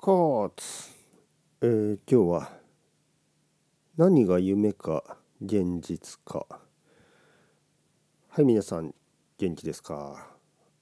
コーツ、今日は何が夢か現実か。はい、皆さん元気ですか？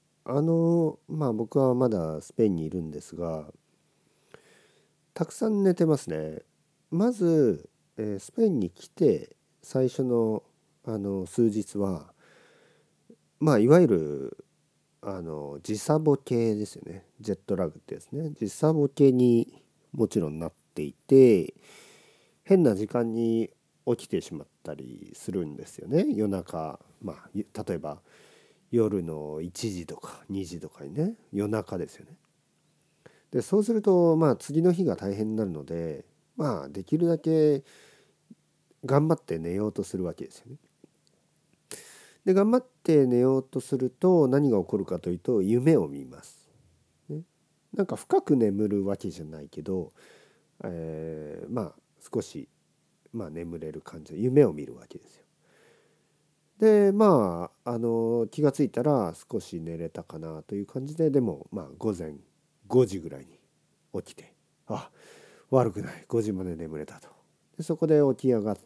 僕はまだスペインにいるんですが、たくさん寝てますね。まず、スペインに来て最初の数日は、いわゆる時差ボケですよね。ジェットラグってやつね。時差ボケにもちろんなっていて、変な時間に起きてしまったりするんですよね。夜中、例えば夜の1時とか2時とかにね、夜中ですよね。でそうすると次の日が大変になるので、できるだけ頑張って寝ようとするわけですよね。で頑張って寝ようとすると何が起こるかというと、夢を見ます、ね。なんか深く眠るわけじゃないけど、少し眠れる感じで夢を見るわけですよ。で気がついたら少し寝れたかなという感じで、でも午前5時ぐらいに起きて、悪くない、5時まで眠れたと。でそこで起き上がって、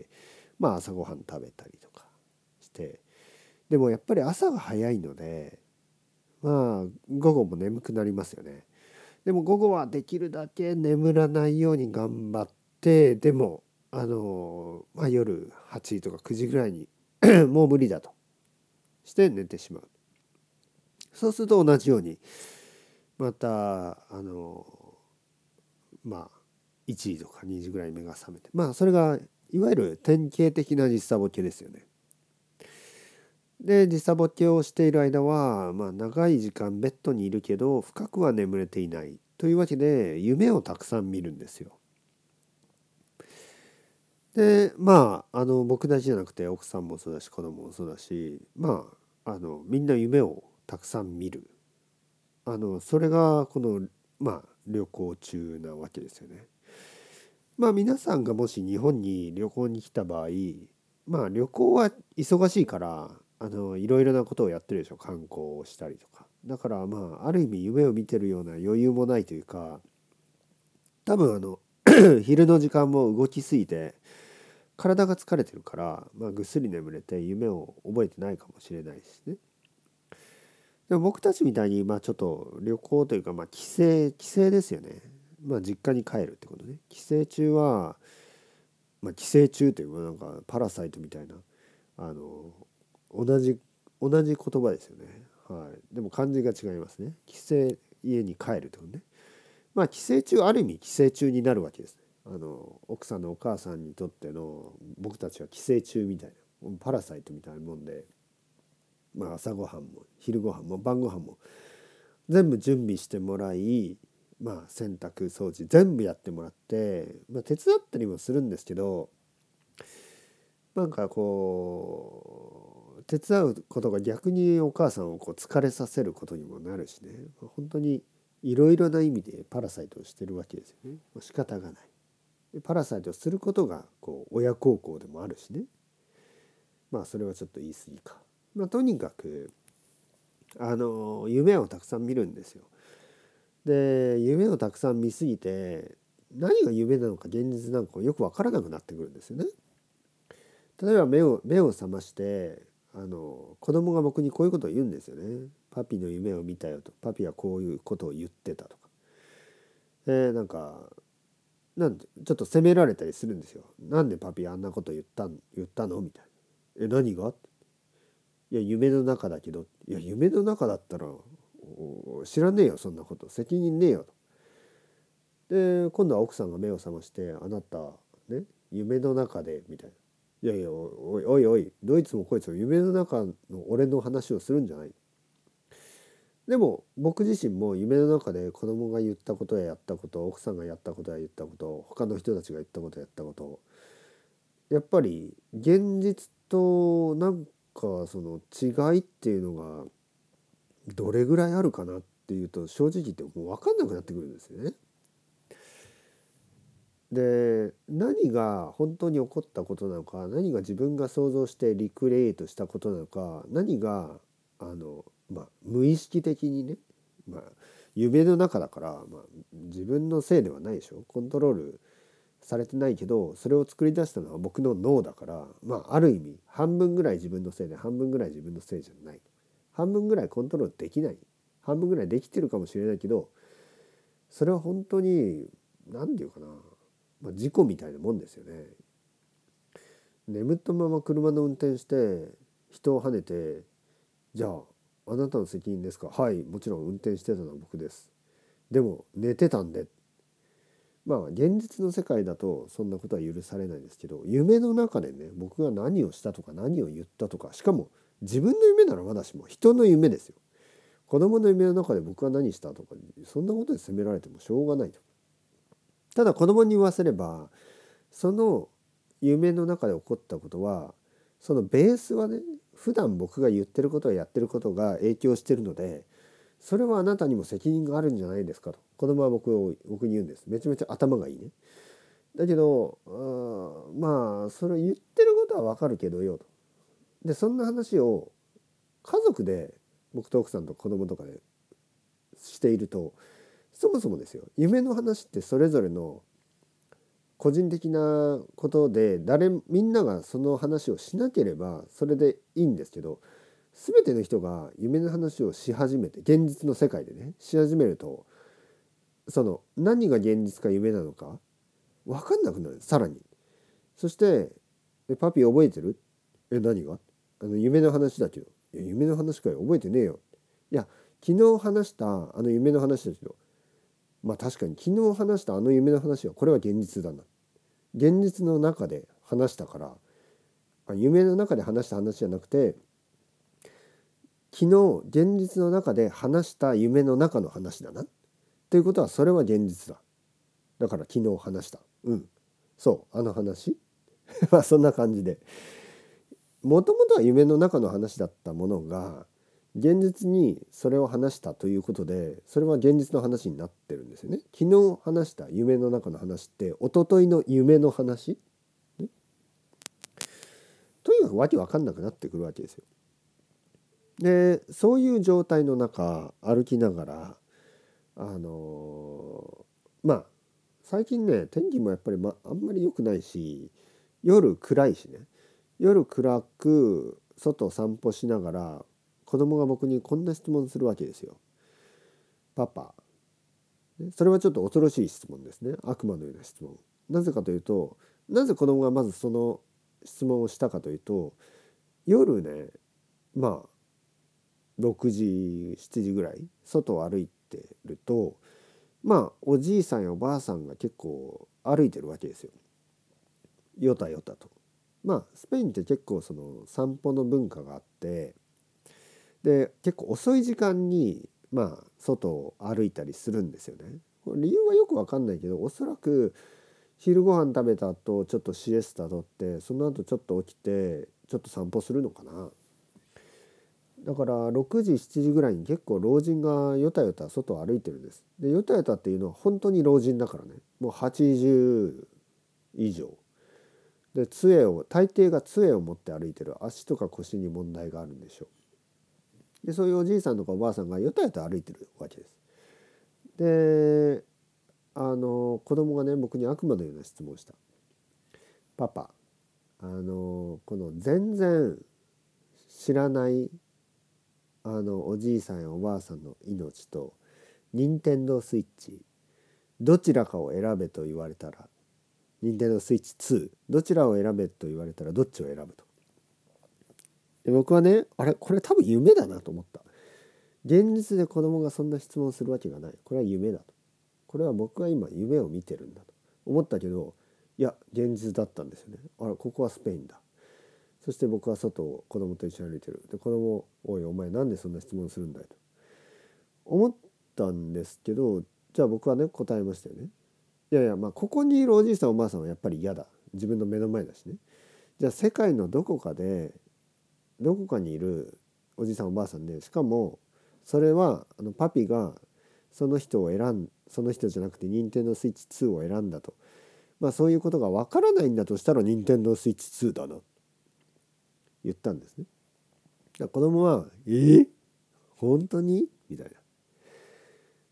朝ごはん食べたりとかして、でもやっぱり朝が早いので、午後も眠くなりますよね。でも午後はできるだけ眠らないように頑張って、でも夜8時とか9時ぐらいにもう無理だとして寝てしまう。そうすると同じようにまた1時とか2時ぐらいに目が覚めて、それがいわゆる典型的な時差ボケですよね。で時差ボケをしている間は、長い時間ベッドにいるけど深くは眠れていないというわけで、夢をたくさん見るんですよ。で僕だけじゃなくて奥さんもそうだし子供もそうだし、みんな夢をたくさん見る。それがこの旅行中なわけですよね。皆さんがもし日本に旅行に来た場合、旅行は忙しいからいろいろなことをやってるでしょ。観光をしたりとか。だからある意味夢を見てるような余裕もないというか、多分昼の時間も動きすぎて体が疲れてるから、ぐっすり眠れて夢を覚えてないかもしれないですね。でも僕たちみたいにちょっと旅行というか帰省ですよね。実家に帰るってことね。帰省中は寄生虫というなんかパラサイトみたいな、あの同じ言葉ですよね。はい。でも漢字が違いますね。寄生、家に帰るとね。寄生虫、ある意味寄生虫になるわけです。奥さんのお母さんにとっての僕たちは寄生虫みたいな、パラサイトみたいなもんで、朝ごはんも昼ごはんも晩ごはんも全部準備してもらい、洗濯掃除全部やってもらって、手伝ったりもするんですけど、手伝うことが逆にお母さんを疲れさせることにもなるしね。本当にいろいろな意味でパラサイトをしてるわけですよね。仕方がない。でパラサイトをすることが親孝行でもあるしね。それはちょっと言い過ぎか。とにかく夢をたくさん見るんですよ。で夢をたくさん見すぎて、何が夢なのか現実なのかよく分からなくなってくるんですよね。例えば目を覚まして、子供が僕にこういうことを言うんですよね。パピの夢を見たよと。パピはこういうことを言ってたとか。なんかちょっと責められたりするんですよ。なんでパピあんなこと言ったのみたいな。何が？いや夢の中だけど。いや夢の中だったら知らねえよ、そんなこと。責任ねえよと。で今度は奥さんが目を覚まして、あなたね、夢の中でみたいな。いやいや、おいおいおい、どいつもこいつも夢の中の俺の話をするんじゃない。でも僕自身も夢の中で子供が言ったことややったこと、奥さんがやったことや言ったこと、他の人たちが言ったことやったこと、やっぱり現実とその違いっていうのがどれぐらいあるかなっていうと、正直言ってもう分かんなくなってくるんですよね。で何が本当に起こったことなのか、何が自分が想像してリクリエイトしたことなのか、何が無意識的にね、 夢の中だから、自分のせいではないでしょ。コントロールされてないけど、それを作り出したのは僕の脳だから、ある意味半分ぐらい自分のせいで半分ぐらい自分のせいじゃない。半分ぐらいコントロールできない、半分ぐらいできてるかもしれないけど、それは本当に何て言うかな、事故みたいなもんですよね。眠ったまま車の運転して人を跳ねて、じゃああなたの責任ですか。はい、もちろん運転してたのは僕です。でも寝てたんで。現実の世界だとそんなことは許されないですけど、夢の中でね、僕が何をしたとか何を言ったとか、しかも自分の夢ならまだしも人の夢ですよ。子供の夢の中で僕が何したとか、そんなことで責められてもしょうがないと。ただ子供に言わせれば、その夢の中で起こったことは、そのベースはね、普段僕が言ってることややってることが影響してるので、それはあなたにも責任があるんじゃないですかと子供は僕に言うんです。めちゃめちゃ頭がいいね。だけどそれ言ってることはわかるけどよと。でそんな話を家族で、僕と奥さんと子供とかでしていると、そもそもですよ、夢の話ってそれぞれの個人的なことで、みんながその話をしなければそれでいいんですけど、全ての人が夢の話をし始めて、現実の世界でねし始めると、その何が現実か夢なのか分かんなくなる。さらにそしてパピ覚えてる？何が？夢の話だけど。夢の話かよ、覚えてねえよ。いや、昨日話した夢の話だけど、確かに昨日話した夢の話はこれは現実だな。現実の中で話したから、夢の中で話した話じゃなくて、昨日現実の中で話した夢の中の話だな。ということはそれは現実だ。だから昨日話した。そうあの話そんな感じで、もともとは夢の中の話だったものが現実にそれを話したということで、それは現実の話になってるんですよね。昨日話した夢の中の話って一昨日の夢の話、ね、とにかくわけわかんなくなってくるわけですよ。でそういう状態の中歩きながら、あの最近ね天気もやっぱり、あんまり良くないし、夜暗いしね、夜暗く外を散歩しながら子供が僕にこんな質問するわけですよ。パパ、それはちょっと恐ろしい質問ですね。悪魔のような質問。なぜかというと、なぜ子供がまずその質問をしたかというと、夜ね、6時7時ぐらい外を歩いてると、おじいさんやおばあさんが結構歩いてるわけですよ。よたよたと。スペインって結構その散歩の文化があって、で結構遅い時間に外を歩いたりするんですよね。これ理由はよくわかんないけど、おそらく昼ご飯食べた後ちょっとシエスタ取って、その後ちょっと起きてちょっと散歩するのかな。だから6時7時ぐらいに結構老人がよたよた外を歩いてるんです。でよたよたっていうのは本当に老人だからね、もう80以上で、大抵が杖を持って歩いてる。足とか腰に問題があるんでしょう。でそういうおじいさんとかおばあさんがよたよた歩いてるわけです。で子供がね僕に悪魔のような質問をした。パパ、この全然知らないおじいさんやおばあさんの命と任天堂スイッチ、どちらかを選べと言われたら、任天堂スイッチ2、どちらを選べと言われたらどっちを選ぶと。で僕はね、これ多分夢だなと思った。現実で子供がそんな質問するわけがない。これは夢だと。これは僕は今夢を見てるんだと思ったけど、いや現実だったんですよね。ここはスペインだ。そして僕は外を子供と一緒に歩いてる。で子供、おいお前なんでそんな質問するんだよと思ったんですけど、じゃあ僕はね答えましたよね。いやいや、ここにいるおじいさんおばあさんはやっぱり嫌だ。自分の目の前だしね。じゃあ世界のどこかにいるおじいさんおばあさんで、しかもそれはパピがその人じゃなくて任天堂スイッチ2を選んだと、そういうことがわからないんだとしたら任天堂スイッチ2だな言ったんですね。だから子供は本当にみたいな。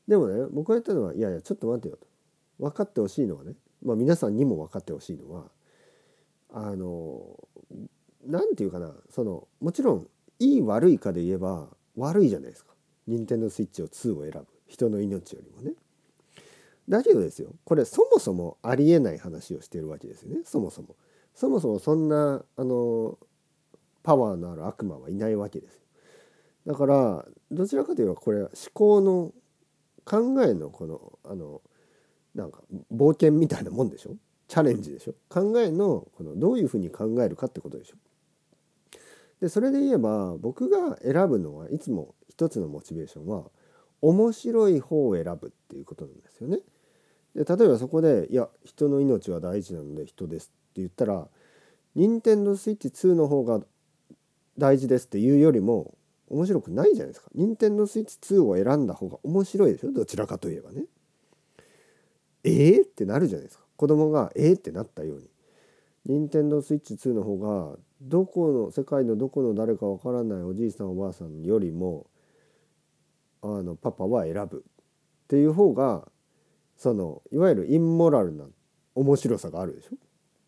でもね、僕が言ったのは、いやいやちょっと待てよと。分かってほしいのはね、皆さんにも分かってほしいのは、あのなんていうかな、もちろんいい悪いかで言えば悪いじゃないですか。任天堂スイッチを2を選ぶ人の命よりもね。だけどですよ、これそもそもありえない話をしているわけですよね。そもそもそんなパワーのある悪魔はいないわけですよ。だからどちらかというとこれは思考の考えのなんか冒険みたいなもんでしょ。チャレンジでしょ。考えのどういうふうに考えるかってことでしょ。でそれで言えば僕が選ぶのはいつも一つのモチベーションは面白い方を選ぶっていうことなんですよね。で例えばそこでいや人の命は大事なので人ですって言ったら任天堂スイッチ2の方が大事ですっていうよりも面白くないじゃないですか。任天堂スイッチ2を選んだ方が面白いでしょ。どちらかといえばね。ってなるじゃないですか。子供がってなったように任天堂スイッチ2の方がどこの世界のどこの誰かわからないおじいさんおばあさんよりもパパは選ぶっていう方がいわゆるインモラルな面白さがあるでしょ。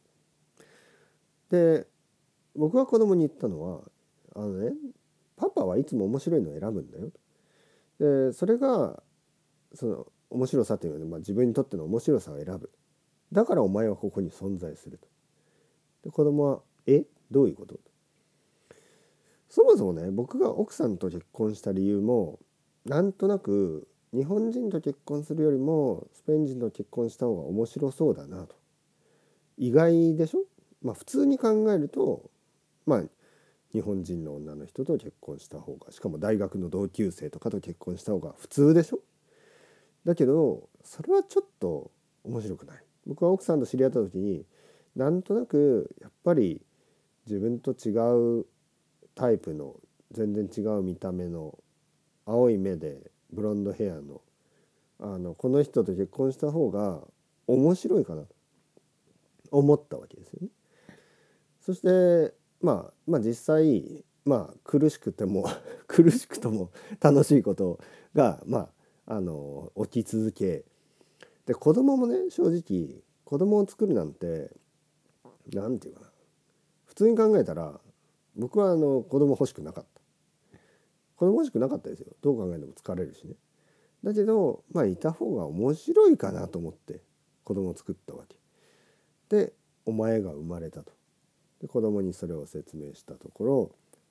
で僕が子供に言ったのはパパはいつも面白いのを選ぶんだよ。でそれが面白さというのは、自分にとっての面白さを選ぶ。だからお前はここに存在すると。で子供はどういうこと？そもそもね、僕が奥さんと結婚した理由もなんとなく日本人と結婚するよりもスペイン人と結婚した方が面白そうだなと。意外でしょ。普通に考えると日本人の女の人と結婚した方が、しかも大学の同級生とかと結婚した方が普通でしょ。だけどそれはちょっと面白くない。僕は奥さんと知り合った時になんとなくやっぱり自分と違うタイプの全然違う見た目の青い目でブロンドヘアのこの人と結婚した方が面白いかなと思ったわけですよね。そして実際苦しくても苦しくとも楽しいことが起き続けで、子供もね、正直子供を作るなんてなんていうかな、普通に考えたら僕は子供欲しくなかった。子供欲しくなかったですよ。どう考えても疲れるしね。だけどいた方が面白いかなと思って子供を作ったわけで、お前が生まれたと。で子供にそれを説明したところ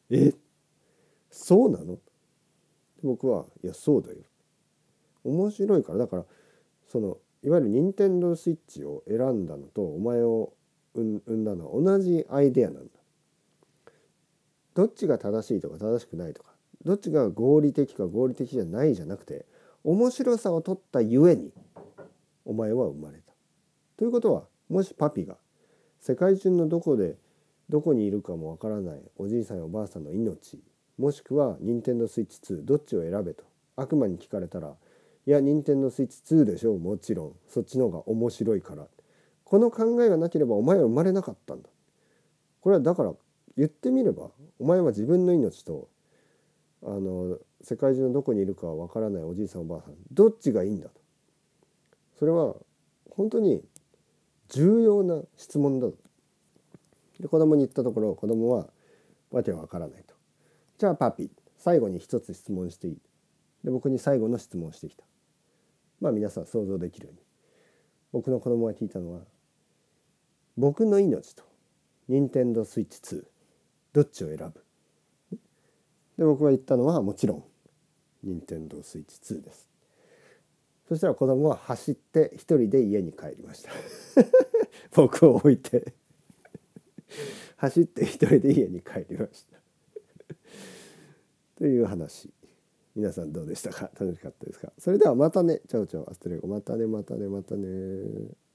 そうなの？僕はいやそうだよ、面白いから。だからいわゆる任天堂スイッチを選んだのとお前を生んだのは同じアイデアなんだ。どっちが正しいとか正しくないとか、どっちが合理的か合理的じゃないじゃなくて、面白さを取ったゆえにお前は生まれた。ということは、もしパピが世界中のどこにいるかもわからないおじいさんやおばあさんの命、もしくは任天堂スイッチ2どっちを選べと悪魔に聞かれたら、いや任天堂スイッチ2でしょう、もちろんそっちの方が面白いから。この考えがなければお前は生まれなかったんだ。これはだから言ってみれば、お前は自分の命と世界中のどこにいるかわからないおじいさんおばあさんどっちがいいんだと。それは本当に重要な質問だと。で子供に言ったところ、子供はわけわからないと。じゃあパピ、最後に一つ質問していい？で僕に最後の質問をしてきた。皆さん想像できるように、僕の子供が聞いたのは、僕の命と任天堂スイッチ2どっちを選ぶ？で僕が言ったのはもちろん任天堂スイッチ2です。そしたら子供は走って一人で家に帰りました僕を置いて走って一人で家に帰りましたという話。皆さんどうでしたか？楽しかったですか？それではまたね。チャオチャオアストレゴ。またねまたねまたね。